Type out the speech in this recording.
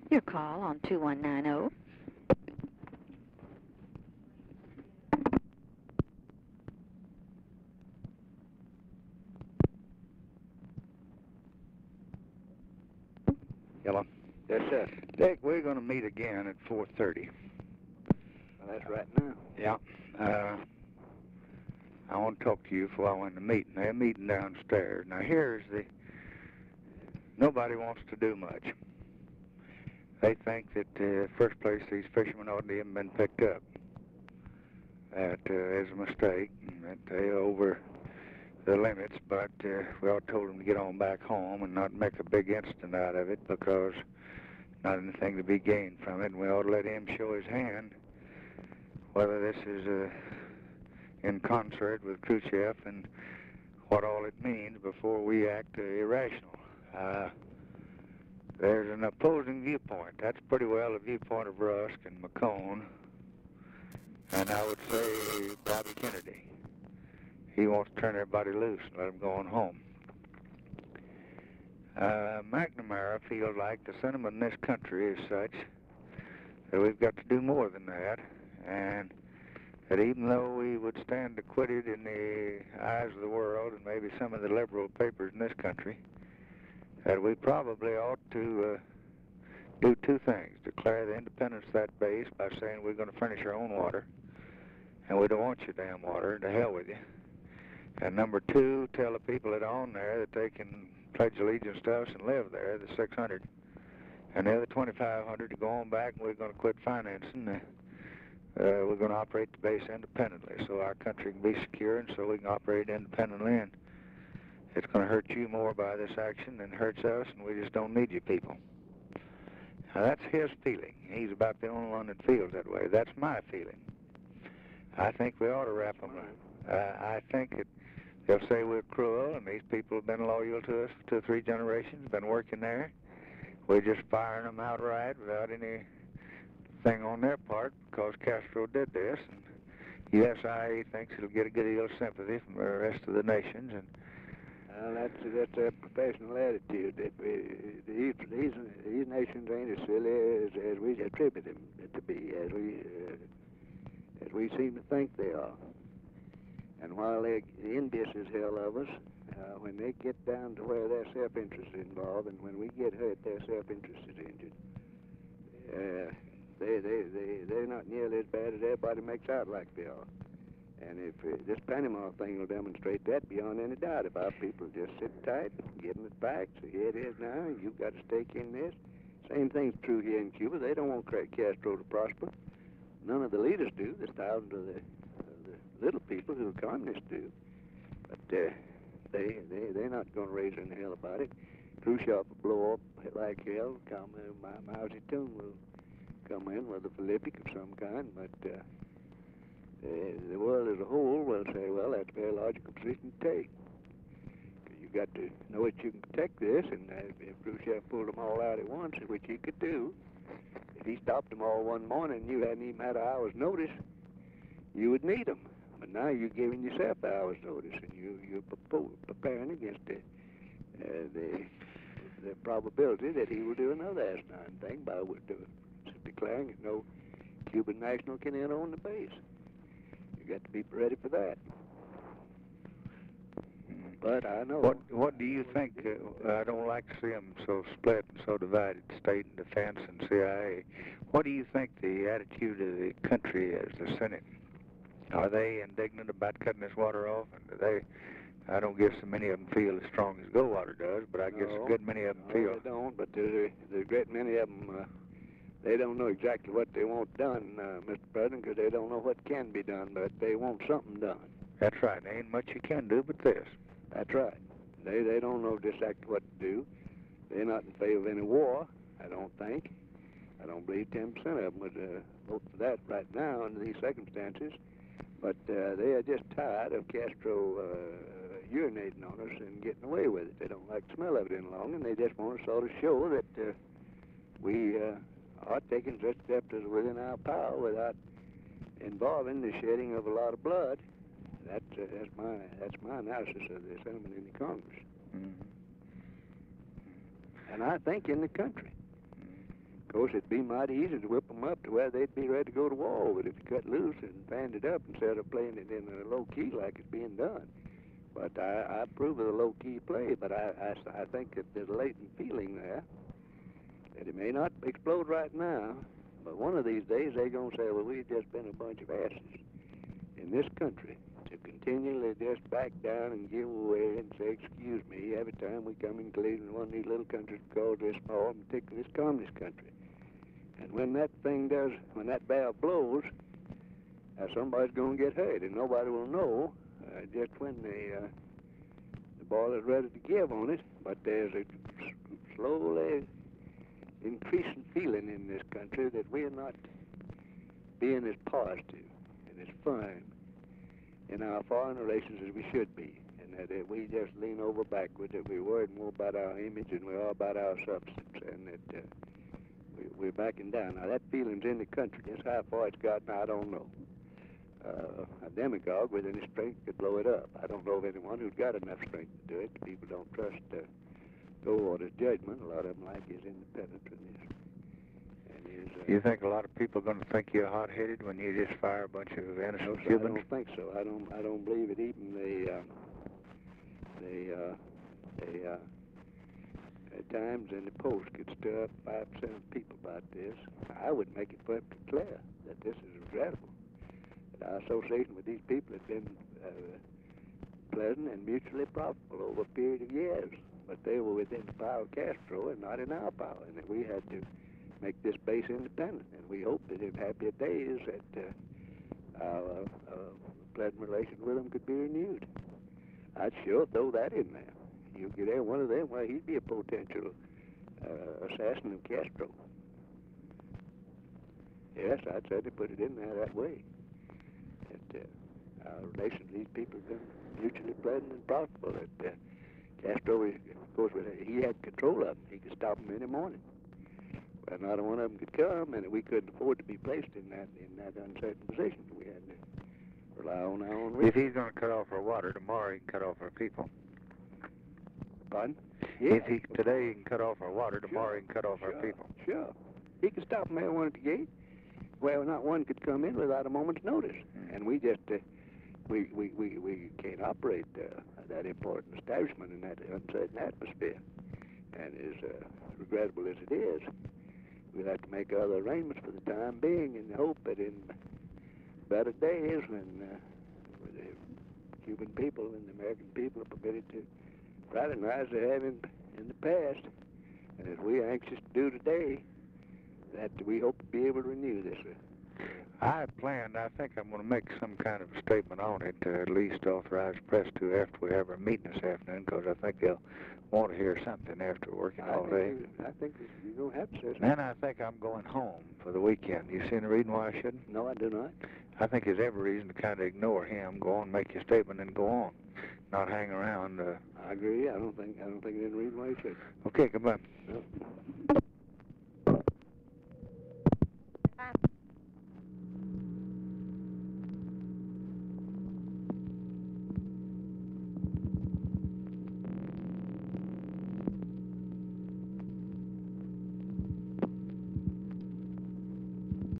Your call on 2190. Hello. Yes, sir. Dick, we're going to meet again at 4:30. Well, that's right now. Yeah. I want to talk to you before I went to the meeting. They're meeting downstairs. Now, nobody wants to do much. They think that, first place, these fishermen ought to have been picked up. That is a mistake, and that they over the limits, but we all told them to get on back home and not make a big incident out of it, because not anything to be gained from it, and we ought to let him show his hand whether this is in concert with Khrushchev and what all it means before we act irrational. There's an opposing viewpoint. That's pretty well the viewpoint of Rusk and McCone, and I would say Bobby Kennedy. He wants to turn everybody loose and let them go on home. McNamara feels like the sentiment in this country is such that we've got to do more than that, and that even though we would stand acquitted in the eyes of the world and maybe some of the liberal papers in this country, that we probably ought to do two things: declare the independence of that base by saying we're going to furnish our own water, and we don't want your damn water, to hell with you. And number two, tell the people that own there that they can pledge allegiance to us and live there, the 600. And the other 2,500 to go on back, and we're going to quit financing. We're going to operate the base independently so our country can be secure and so we can operate independently. And it's going to hurt you more by this action than it hurts us, and we just don't need you people. Now, that's his feeling. He's about the only one that feels that way. That's my feeling. I think we ought to wrap them up. I think that they'll say we're cruel, and these people have been loyal to us for 2 or 3 generations, been working there. We're just firing them outright without anything on their part because Castro did this. And USIA thinks it'll get a good deal of sympathy from the rest of the nations. And well, that's a professional attitude. These nations ain't as silly as we attribute them to be, as we seem to think they are. And while they're envious as hell of us, when they get down to where their self-interest is involved, and when we get hurt, their self-interest is injured, they're not nearly as bad as everybody makes out like they are. And if this Panama thing will demonstrate that beyond any doubt, if our people just sit tight, give them the facts, so here it is now, you've got a stake in this. Same thing's true here in Cuba. They don't want Castro to prosper. None of the leaders do. There's thousands of the little people who are communists do. But they're not going to raise any hell about it. Khrushchev will blow up like hell. Mao Zedong will come in with a Philippic of some kind, but the world as a whole will say, well, that's a very logical position to take. You've got to know that you can protect this, and if Khrushchev pulled them all out at once, which he could do, if he stopped them all one morning and you hadn't even had an hour's notice, you would need them. But now you're giving yourself an hour's notice, and you're preparing against the probability that he will do another asinine thing by declaring that no Cuban national can enter on the base. You got to be ready for that. But I know. What do you think? I don't like to see them so split and so divided, state and defense and CIA. What do you think the attitude of the country is, the Senate? Are they indignant about cutting this water off? And do they? I don't guess so many of them feel as strong as Goldwater does, but I guess a good many of them feel. They don't, but there's a great many of them. They don't know exactly what they want done, Mr. President, because they don't know what can be done, but they want something done. That's right. There ain't much you can do but this. That's right. They don't know exactly what to do. They're not in favor of any war, I don't think. I don't believe 10% of them would vote for that right now under these circumstances. But they are just tired of Castro urinating on us and getting away with it. They don't like the smell of it any longer, and they just want to sort of show that we are taking such steps as within our power without involving the shedding of a lot of blood. That's my analysis of the sentiment in the Congress. Mm-hmm. And I think in the country. Of course, it'd be mighty easy to whip them up to where they'd be ready to go to war, but if you cut loose and fanned it up instead of playing it in a low key like it's being done. But I approve of the low key play, but I think that there's a latent feeling there that it may not explode right now, but one of these days they're going to say, well, we've just been a bunch of asses in this country to continually just back down and give away and say, excuse me, every time we come in collision with one of these little countries called this small, particularly this communist country. And when that thing does, when that bell blows, somebody's going to get hurt, and nobody will know just when the ball is ready to give on it. But there's a slowly increasing feeling in this country that we're not being as positive and as firm in our foreign relations as we should be, and that we just lean over backwards, that we're worried more about our image than we are about our substance, and that we're backing down. Now, that feeling's in the country. Just how far it's gotten, I don't know. A demagogue with any strength could blow it up. I don't know of anyone who's got enough strength to do it. People don't trust Goldwater's judgment. A lot of them like his independence in this. And his, You think a lot of people are going to think you're hot-headed when you just fire a bunch of innocent no, Cubans? I don't think so. I don't believe it. Even at times in the Post could stir up 5% of people about this. I would make it perfectly clear that this is regrettable. That our association with these people has been pleasant and mutually profitable over a period of years. But they were within the power of Castro and not in our power, and that we had to make this base independent. And we hope that in happier days that our pleasant relations with them could be renewed. I'd sure throw that in there. You get every one of them, well, he'd be a potential assassin of Castro. Yes, I'd certainly put it in there that way. That our relations with these people have been mutually pleasant and profitable. That Castro, of course, he had control of them. He could stop them any morning. Well, not one of them could come, and we couldn't afford to be placed in that uncertain position. We had to rely on our own resources. If he's going to cut off our water, tomorrow he can cut off our people. Pardon? If today he can cut off our water, tomorrow he can cut off our people. Sure. He could stop them every one at the gate. Well, not one could come in without a moment's notice. And we just, we can't operate that important establishment in that uncertain atmosphere. And as regrettable as it is, we'll have to make other arrangements for the time being in the hope that in better days when the Cuban people and the American people are permitted to fraternize they have in the past, and as we are anxious to do today, that we hope to be able to renew this. I planned, I think I'm going to make some kind of a statement on it, to at least authorize the press to after we have our meeting this afternoon, because I think they'll want to hear something after working all day. I think you're going to have to say something. Then I think I'm going home for the weekend. You see any reason why I shouldn't? No, I do not. I think there's every reason to kind of ignore him, go on, make your statement, and go on, not hang around. I agree. I don't think there's any reason why you should. Okay, goodbye. No.